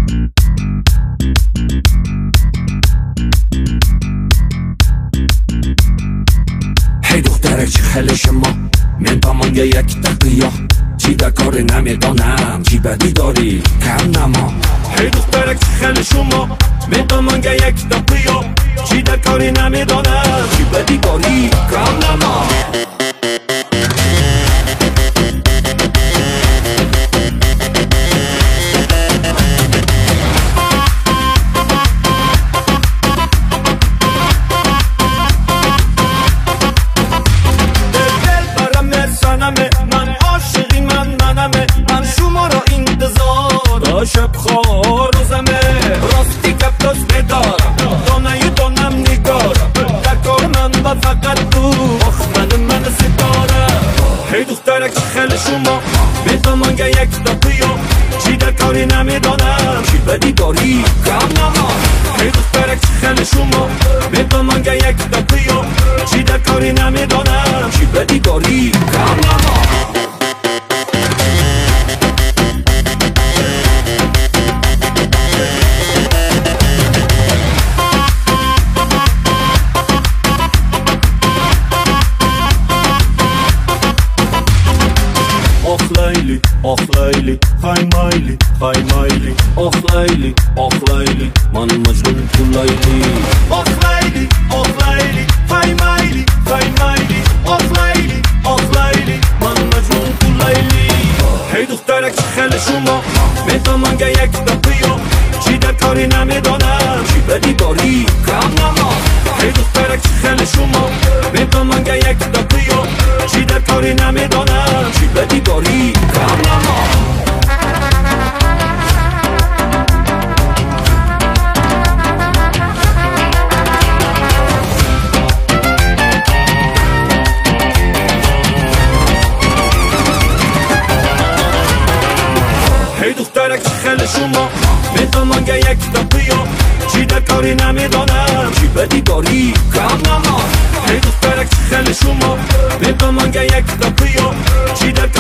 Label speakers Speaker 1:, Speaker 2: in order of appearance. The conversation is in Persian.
Speaker 1: هی دخترک چه خل شما من با من یک دقیقه چی در کار نمیدانم چی بدی داری کم نما. هی دخترک چه خل شما من با من یک دقیقه چی در کاری نمیدانم چی بدی داری کم نما. من عاشقی منمه من شما را انتظار شب خواه روزمه راستی کپتاز ندارم دانم نگارم در کار من با فقط تو آخ من ستاره. هی دخترک چی خیلی شما میدام من یک دقیقه چی در کاری نمیدانم چی بدی داری کم نما. هی دخترک چی خیلی شما میدام من یک دقیقه چی در کاری نمیدانم چی بدی داری کم نما. آخ لیلی خای مایلی آخ لیلی من مجنون تو لیلی. آخ لیلی خای مایلی آخ لیلی من مجنون تو لیلی. هی دخترک چه خیلی شما میدام من یک دقیقه چی در کاری نمیدانم چی بدی داری کم نما. هی دخترک چه خیلی شما میدام من یک دقیقه چی در کاری نمیدانم چی بدی داری کم نما. هی دخترک چه خیلی شما میدام من یک دقیقه چی در کاری نمیدانم چی بدی داری کم نما. هی دخترک چه خیلی شما میدام من یک دقیقه چی در